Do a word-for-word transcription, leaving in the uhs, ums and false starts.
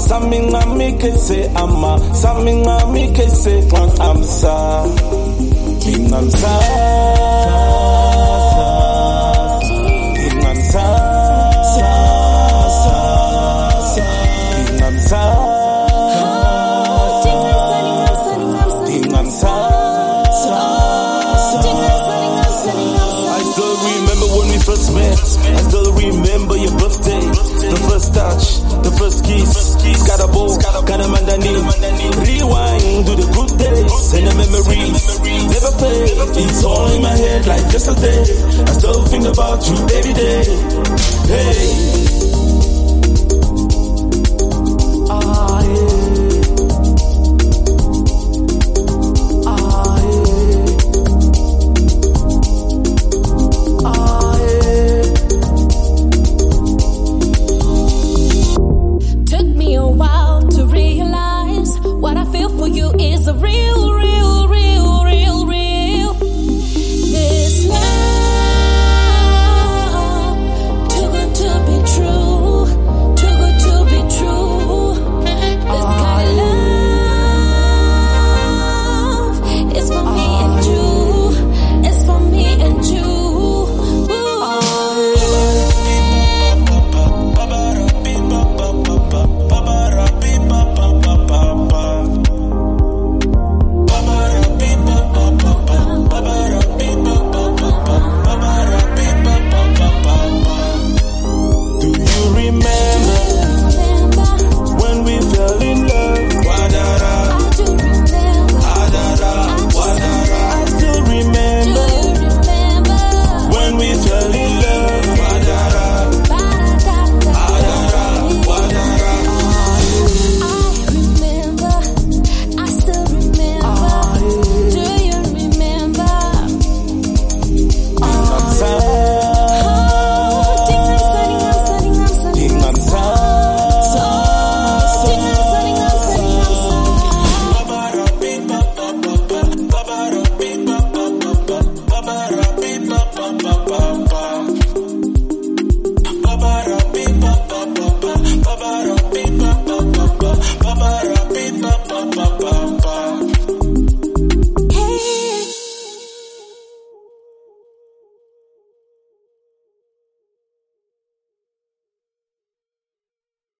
Saminga mikese ama, saminga mikese amsa, inamsa, inamsa, inamsa, inamsa. I still remember when we first met. I still remember your birthday, the first touch, the first kiss. Scatterbo, Kanamandani. Rewind to the good days and the memories never fade. It's all in my head like yesterday. I still think about you every day. Hey. Ah, yeah. Is a real, real, real, real, real. This love, too good to be true, too good to be true. This kind of love is for me and you, it's for me and you. Ba ba